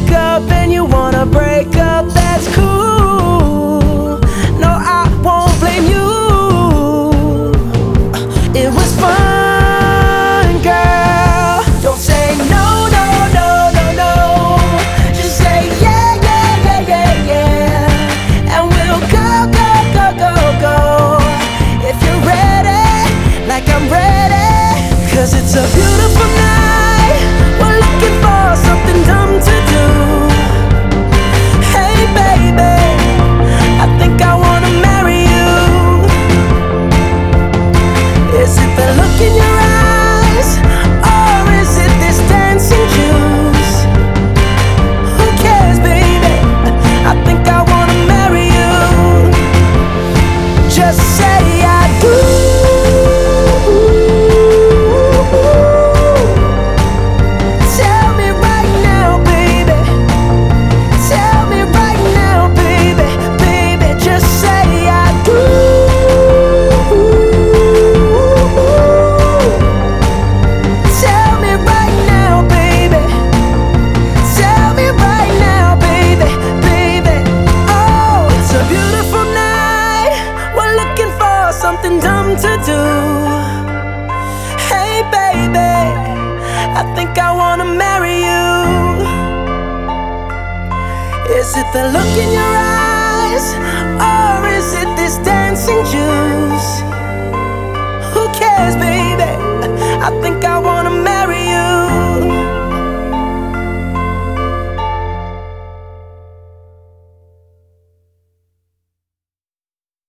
wake up and you wanna break up, that's cool. No, I won't blame you. It was fun, girl. Don't say no, no, no, no, no. Just say yeah, yeah, yeah, yeah, yeah. And we'll go, go, go, go, go. If you're ready, like I'm ready. 'Cause it's a beautiful night. We're looking for something dumb to do. Hey baby, I think I wanna marry you. Is it the look in your eyes, or is it this dancing juice? Who cares, baby? I think I wanna marry you. Just say I do. Tell me right now, baby. Tell me right now, baby. Baby, just say I do. Tell me right now, baby. Tell me right now, baby. Baby, oh, it's a beautiful night. We're looking for something dumb to do. Hey baby, I think I wanna marry you. Is it the look in your eyes, or is it this dancing juice?